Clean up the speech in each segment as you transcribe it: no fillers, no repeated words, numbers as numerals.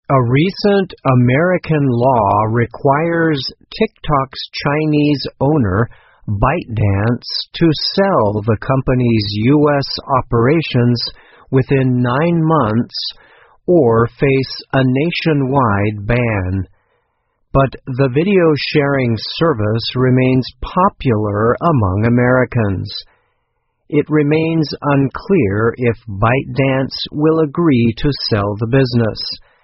A recent American law requires TikTok's Chinese owner, ByteDance, to sell the company's U.S. operations within 9 months or face a nationwide ban. But the video sharing service remains popular among Americans. It remains unclear if ByteDance will agree to sell the business.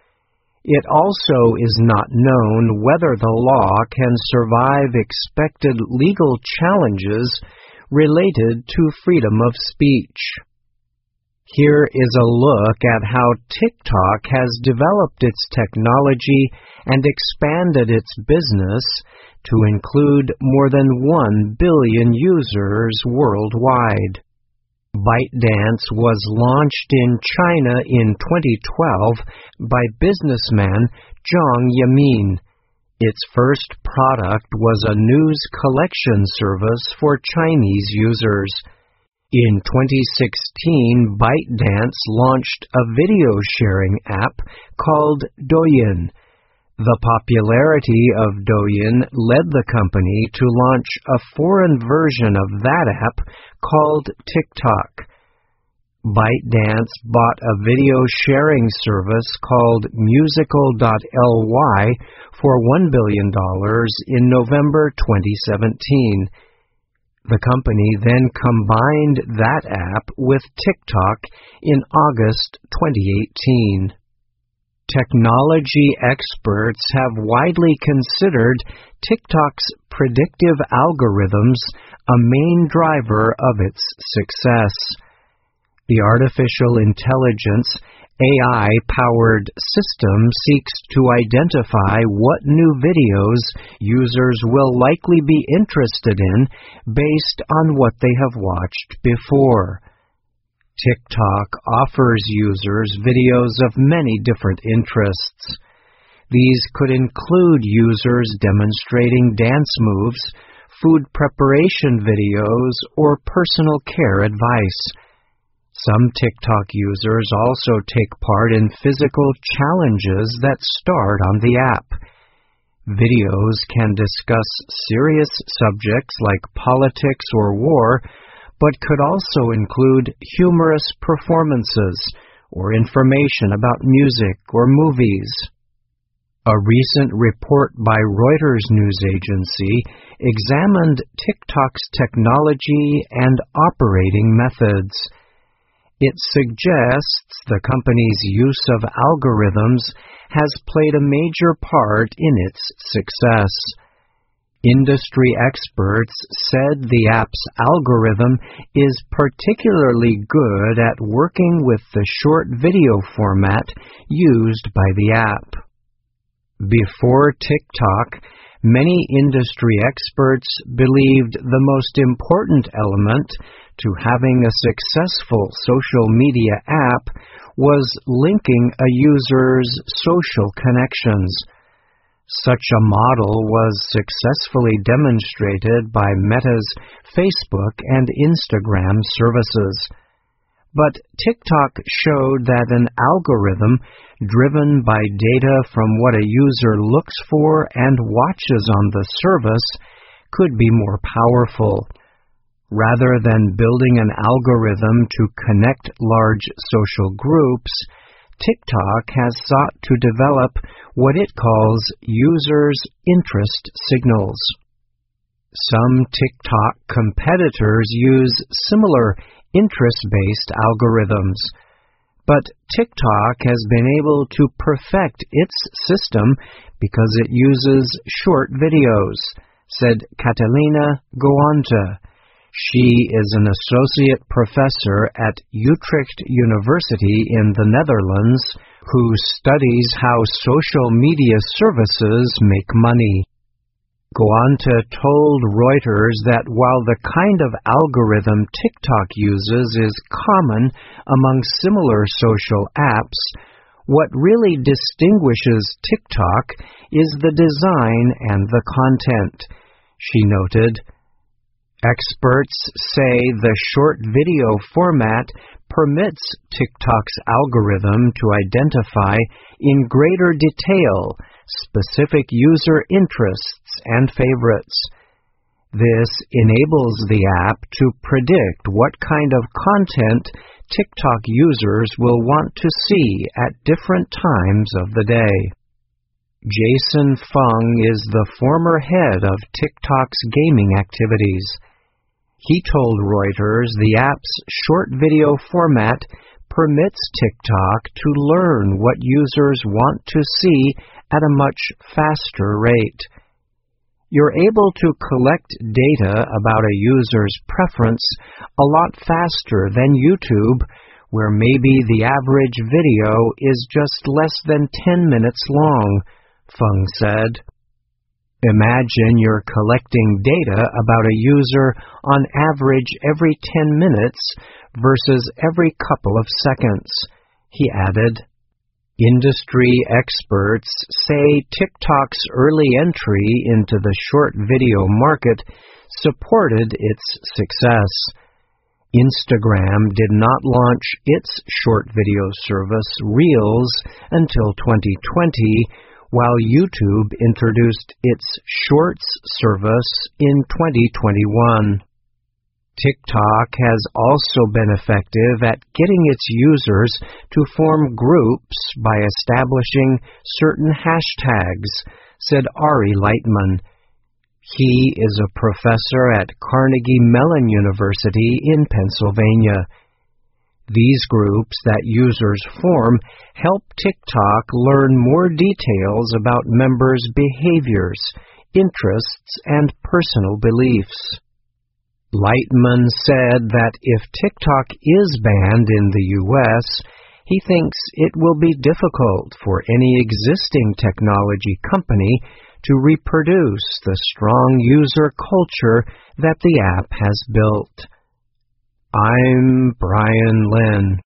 It also is not known whether the law can survive expected legal challenges related to freedom of speech. Here is a look at how TikTok has developed its technology and expanded its business to include more than 1 billion users worldwide. ByteDance was launched in China in 2012 by businessman Zhang Yamin. Its first product was a news collection service for Chinese users. In 2016, ByteDance launched a video sharing app called Douyin. The popularity of Douyin led the company to launch a foreign version of that app called TikTok. ByteDance bought a video sharing service called Musical.ly for $1 billion in November 2017. The company then combined that app with TikTok in August 2018. Technology experts have widely considered TikTok's predictive algorithms a main driver of its success. The artificial intelligence AI-powered system seeks to identify what new videos users will likely be interested in based on what they have watched before. TikTok offers users videos of many different interests. These could include users demonstrating dance moves, food preparation videos, or personal care advice. Some TikTok users also take part in physical challenges that start on the app. Videos can discuss serious subjects like politics or war, but could also include humorous performances or information about music or movies. A recent report by Reuters news agency examined TikTok's technology and operating methods. It suggests the company's use of algorithms has played a major part in its success. Industry experts said the app's algorithm is particularly good at working with the short video format used by the app. Before TikTok, many industry experts believed the most important element to having a successful social media app was linking a user's social connections. Such a model was successfully demonstrated by Meta's Facebook and Instagram services. But TikTok showed that an algorithm driven by data from what a user looks for and watches on the service could be more powerful. Rather than building an algorithm to connect large social groups, TikTok has sought to develop what it calls users' interest signals. Some TikTok competitors use similar interest-based algorithms, but TikTok has been able to perfect its system because it uses short videos, said Catalina Goanta. She is an associate professor at Utrecht University in the Netherlands who studies how social media services make money. Goanta told Reuters that while the kind of algorithm TikTok uses is common among similar social apps, what really distinguishes TikTok is the design and the content. She noted, experts say the short video format permits TikTok's algorithm to identify in greater detail specific user interests and favorites. This enables the app to predict what kind of content TikTok users will want to see at different times of the day. Jason Fung is the former head of TikTok's gaming activities. He told Reuters the app's short video format permits TikTok to learn what users want to see at a much faster rate. You're able to collect data about a user's preference a lot faster than YouTube, where maybe the average video is just less than 10 minutes long, Fung said. Imagine you're collecting data about a user on average every 10 minutes versus every couple of seconds, he added. Industry experts say TikTok's early entry into the short video market supported its success. Instagram did not launch its short video service, Reels, until 2020, while YouTube introduced its Shorts service in 2021. TikTok has also been effective at getting its users to form groups by establishing certain hashtags, said Ari Lightman. He is a professor at Carnegie Mellon University in Pennsylvania. These groups that users form help TikTok learn more details about members' behaviors, interests, and personal beliefs. Lightman said that if TikTok is banned in the U.S., he thinks it will be difficult for any existing technology company to reproduce the strong user culture that the app has built. I'm Brian Lynn.